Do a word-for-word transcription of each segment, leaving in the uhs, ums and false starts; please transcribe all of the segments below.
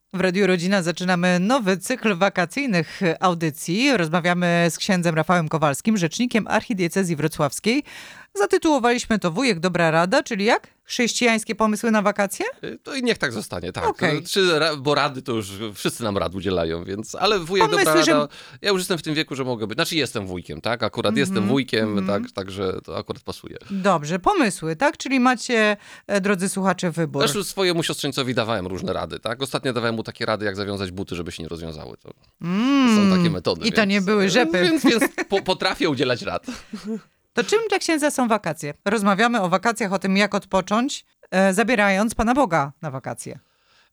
W Radiu Rodzina zaczynamy nowy cykl wakacyjnych audycji. Rozmawiamy z księdzem Rafałem Kowalskim, rzecznikiem archidiecezji wrocławskiej. Zatytułowaliśmy to Wujek Dobra Rada, czyli jak? Chrześcijańskie pomysły na wakacje? To i niech tak zostanie, tak. Okay. Czy, bo rady to już wszyscy nam rad udzielają, więc... Ale wujek Pomysły, Dobra Rada... że... Ja już jestem w tym wieku, że mogę być... Znaczy jestem wujkiem, tak? Akurat mm-hmm, jestem wujkiem, mm-hmm. tak? Także to akurat pasuje. Dobrze, pomysły, tak? Czyli macie, drodzy słuchacze, wybór. Zresztą swojemu siostrzeńcowi dawałem różne rady, tak? Ostatnio dawałem mu takie rady, jak zawiązać buty, żeby się nie rozwiązały. To mm. są takie metody. I to więc, nie były rzepy. Więc, więc po, potrafię udzielać rad. To czym dla księdza są wakacje? Rozmawiamy o wakacjach, o tym, jak odpocząć, e, zabierając Pana Boga na wakacje.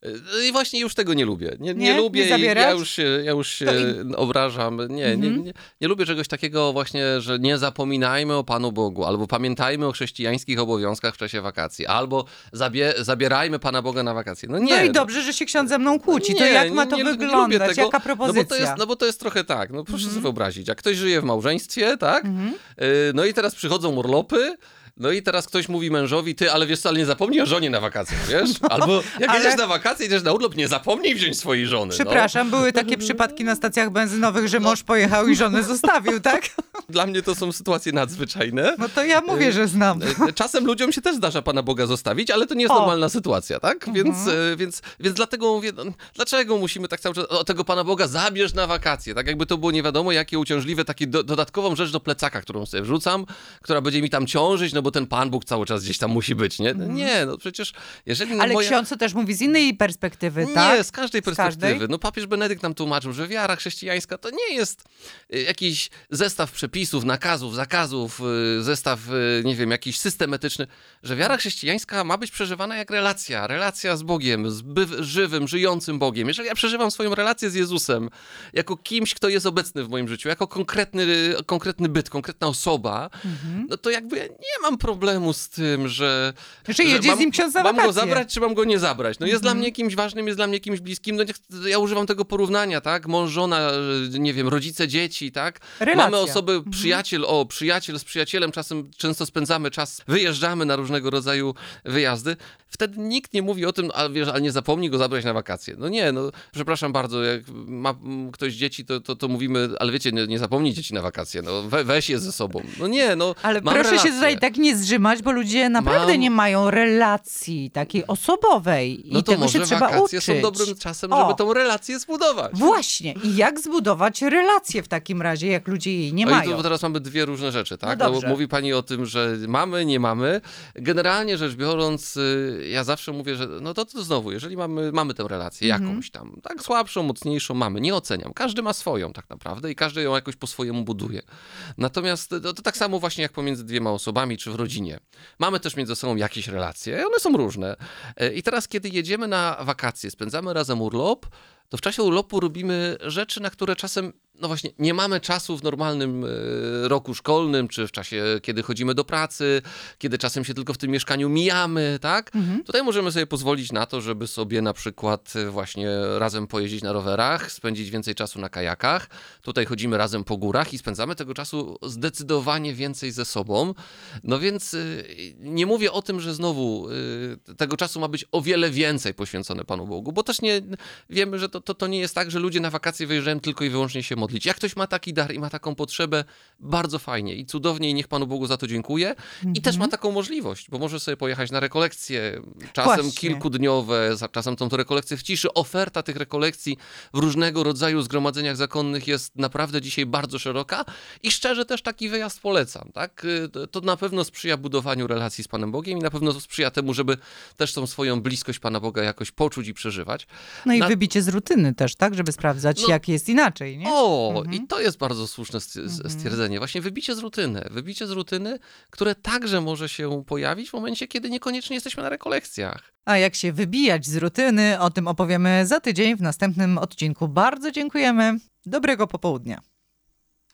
I właśnie już tego nie lubię. Nie, nie, nie? lubię nie i ja już się, ja już się i... obrażam. Nie, mm-hmm. nie, nie, nie lubię czegoś takiego właśnie, że nie zapominajmy o Panu Bogu, albo pamiętajmy o chrześcijańskich obowiązkach w czasie wakacji, albo zabie, zabierajmy Pana Boga na wakacje. No, nie, no i dobrze, że się ksiądz ze mną kłóci. Nie, to jak ma nie, to nie, wyglądać? Nie tego, Jaka propozycja? No bo, to jest, no bo to jest trochę tak, no proszę mm-hmm. sobie wyobrazić, jak ktoś żyje w małżeństwie, tak? Mm-hmm. Yy, no i teraz przychodzą urlopy, no i teraz ktoś mówi mężowi, ty, ale wiesz co, ale nie zapomnij o żonie na wakacje, wiesz? Albo jak ale... jedziesz na wakacje, jedziesz na urlop, nie zapomnij wziąć swojej żony. Przepraszam, no. były takie przypadki na stacjach benzynowych, że mąż pojechał i żonę zostawił, tak? Dla mnie to są sytuacje nadzwyczajne. No to ja mówię, że znam. Czasem ludziom się też zdarza Pana Boga zostawić, ale to nie jest o. normalna sytuacja, tak? Mhm. Więc, więc, więc dlatego mówię, no, dlaczego musimy tak cały czas o tego Pana Boga zabierz na wakacje? Tak jakby to było nie wiadomo jakie uciążliwe, takie do, dodatkową rzecz do plecaka, którą sobie wrzucam, która będzie mi tam ciążyć, no bo ten Pan Bóg cały czas gdzieś tam musi być, nie? Nie, no przecież jeżeli... Ale moja... ksiądz to też mówi z innej perspektywy, nie, tak? Nie, z każdej perspektywy. Z każdej? No papież Benedykt nam tłumaczył, że wiara chrześcijańska to nie jest jakiś zestaw przepisów, nakazów, zakazów, zestaw, nie wiem, jakiś system etyczny, że wiara chrześcijańska ma być przeżywana jak relacja, relacja z Bogiem, z by- żywym, żyjącym Bogiem. Jeżeli ja przeżywam swoją relację z Jezusem jako kimś, kto jest obecny w moim życiu, jako konkretny, konkretny byt, konkretna osoba, mhm. no to jakby ja nie mam problemu z tym, że... Że jedzie mam, z nim ksiądz na mam wakacje. go zabrać, czy mam go nie zabrać? No jest mhm. dla mnie kimś ważnym, jest dla mnie kimś bliskim. No ja używam tego porównania, tak? Mąż, żona, nie wiem, rodzice, dzieci, tak? Relacja. Mamy osoby, przyjaciel, o, przyjaciel z przyjacielem, czasem często spędzamy czas, wyjeżdżamy na różnego rodzaju wyjazdy. Wtedy nikt nie mówi o tym, ale wiesz, ale nie zapomnij go zabrać na wakacje. No nie, no przepraszam bardzo, jak ma ktoś dzieci, to, to, to mówimy, ale wiecie, nie, nie zapomnij dzieci na wakacje, no we, weź je ze sobą. No nie, no ale mam proszę relacje. się tutaj tak nie zrzymać, bo ludzie naprawdę mam... nie mają relacji takiej osobowej i no to tego może się trzeba wakacje uczyć. są dobrym czasem, o. żeby tą relację zbudować. Właśnie. I jak zbudować relację w takim razie, jak ludzie jej nie no mają? I tu teraz mamy dwie różne rzeczy, tak? No no, mówi pani o tym, że mamy, nie mamy. Generalnie rzecz biorąc, ja zawsze mówię, że no to, to znowu, jeżeli mamy, mamy tę relację mm-hmm. jakąś tam, tak słabszą, mocniejszą, mamy, nie oceniam. Każdy ma swoją tak naprawdę i każdy ją jakoś po swojemu buduje. Natomiast to, to tak samo właśnie jak pomiędzy dwiema osobami, czy w rodzinie. Mamy też między sobą jakieś relacje, one są różne. I teraz, kiedy jedziemy na wakacje, spędzamy razem urlop, to w czasie urlopu robimy rzeczy, na które czasem, no właśnie, nie mamy czasu w normalnym y, roku szkolnym, czy w czasie, kiedy chodzimy do pracy, kiedy czasem się tylko w tym mieszkaniu mijamy, tak? Mhm. Tutaj możemy sobie pozwolić na to, żeby sobie na przykład właśnie razem pojeździć na rowerach, spędzić więcej czasu na kajakach. Tutaj chodzimy razem po górach i spędzamy tego czasu zdecydowanie więcej ze sobą. No więc y, nie mówię o tym, że znowu y, tego czasu ma być o wiele więcej poświęcone Panu Bogu, bo też nie wiemy, że to To, to nie jest tak, że ludzie na wakacje wyjeżdżają tylko i wyłącznie się modlić. Jak ktoś ma taki dar i ma taką potrzebę, bardzo fajnie i cudownie i niech Panu Bogu za to dziękuję. Mm-hmm. I też ma taką możliwość, bo może sobie pojechać na rekolekcje, czasem Właśnie. kilkudniowe, czasem tą to rekolekcje w ciszy. Oferta tych rekolekcji w różnego rodzaju zgromadzeniach zakonnych jest naprawdę dzisiaj bardzo szeroka i szczerze też taki wyjazd polecam. Tak? To na pewno sprzyja budowaniu relacji z Panem Bogiem i na pewno sprzyja temu, żeby też tą swoją bliskość Pana Boga jakoś poczuć i przeżywać. No i na... wybicie z rutyny też, tak? Żeby sprawdzać, no, jak jest inaczej, nie? O, mhm. i to jest bardzo słuszne stwierdzenie. Właśnie wybicie z rutyny. Wybicie z rutyny, które także może się pojawić w momencie, kiedy niekoniecznie jesteśmy na rekolekcjach. A jak się wybijać z rutyny, o tym opowiemy za tydzień w następnym odcinku. Bardzo dziękujemy. Dobrego popołudnia.